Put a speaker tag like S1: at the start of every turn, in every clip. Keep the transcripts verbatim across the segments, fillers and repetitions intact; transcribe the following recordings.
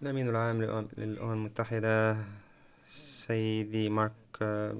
S1: الأمين العام للأمم للأمم المتحدة سيدي مارك آه،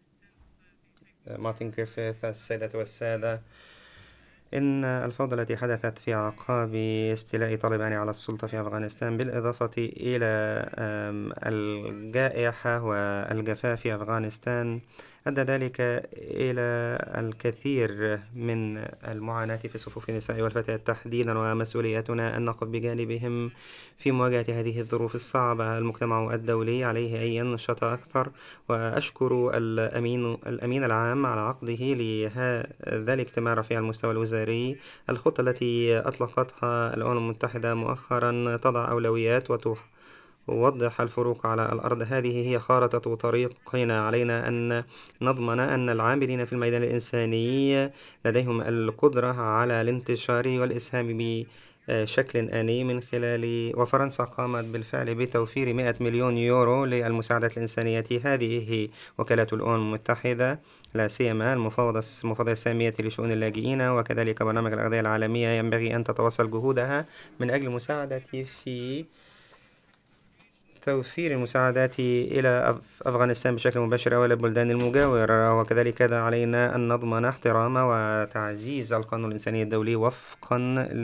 S1: مارتن جريفيث. السيدات والسادة، إن الفوضى التي حدثت في أعقاب استيلاء طالبان على السلطة في أفغانستان، بالإضافة إلى آم، الجائحة والجفاف في أفغانستان، أدى ذلك إلى الكثير من المعاناة في صفوف النساء والفتيات تحديدا، ومسؤوليتنا أن نقف بجانبهم في مواجهة هذه الظروف الصعبة. المجتمع الدولي عليه أن ينشط أكثر، وأشكر الأمين الأمين العام على عقده لهذا الاجتماع رفيع المستوى الوزاري. الخطة التي أطلقتها الأمم المتحدة مؤخرا تضع أولويات وتوضح الفروق على الأرض. هذه هي خارطة طريقنا. علينا أن نضمن أن العاملين في الميدان الإنساني لديهم القدرة على الانتشار والإسهام بشكل آني من خلال، وفرنسا قامت بالفعل بتوفير مئة مليون يورو للمساعدات الإنسانية. هذه وكالة الأمم المتحدة، لا سيما المفوضة المفوضية السامية لشؤون اللاجئين، وكذلك برنامج الأغذية العالمية، ينبغي أن تتواصل جهودها من أجل مساعدة في توفير المساعدات إلى أفغانستان بشكل مباشر أو إلى البلدان المجاورة. وكذلك علينا أن نضمن احترام وتعزيز القانون الإنساني الدولي وفقا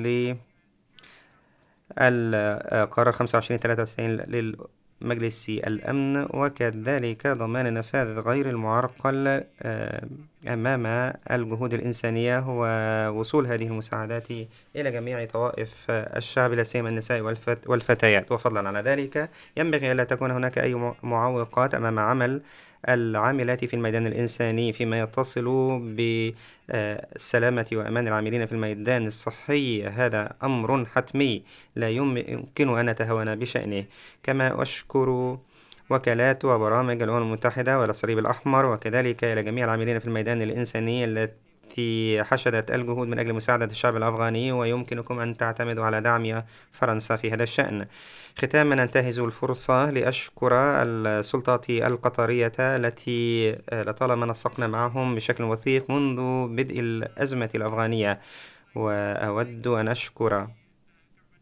S1: للقرار خمسة وعشرين ثلاثة وتسعين للمجلس الأمن، وكذلك ضمان النفاذ غير المعرقل آه، أمام الجهود الإنسانية، ووصول هذه المساعدات إلى جميع طوائف الشعب، لا سيما النساء والفت والفتيات. وفضلا على ذلك، ينبغي ألا تكون هناك أي معوقات أمام عمل العاملات في الميدان الإنساني فيما يتصل بالسلامة وأمان العاملين في الميدان الصحي. هذا أمر حتمي لا يمكن أن نتهاون بشأنه. كما أشكر وكالات وبرامج الأمم المتحدة والصليب الأحمر، وكذلك إلى جميع العاملين في الميدان الإنساني التي حشدت الجهود من أجل مساعدة الشعب الأفغاني، ويمكنكم أن تعتمدوا على دعم فرنسا في هذا الشأن. ختاما، أنتهز الفرصة لأشكر السلطات القطرية التي لطالما نسقنا معهم بشكل وثيق منذ بدء الأزمة الأفغانية. وأود أن أشكر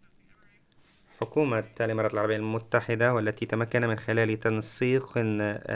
S1: حكومة الإمارات العربية المتحدة، والتي تمكن من خلال تنسيق